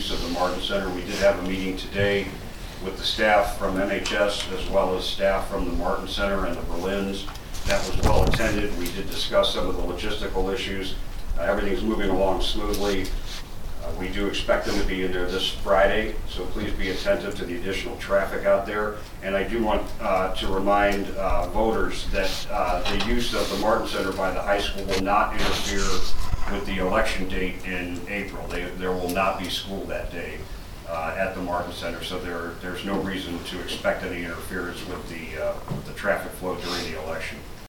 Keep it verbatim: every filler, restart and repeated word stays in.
use of the Martin Center. We did have a meeting today with the staff from M H S as well as staff from the Martin Center and the Berlins. That was well attended. We did discuss some of the logistical issues. Uh, everything's moving along smoothly. Uh, we do expect them to be in there this Friday, so please be attentive to the additional traffic out there. And I do want uh, to remind uh, voters that uh, the use of the Martin Center by the high school will not interfere with the election date in April. They, there will not be school that day uh, at the Martin Center, so there, there's no reason to expect any interference with the, uh, with the traffic flow during the election.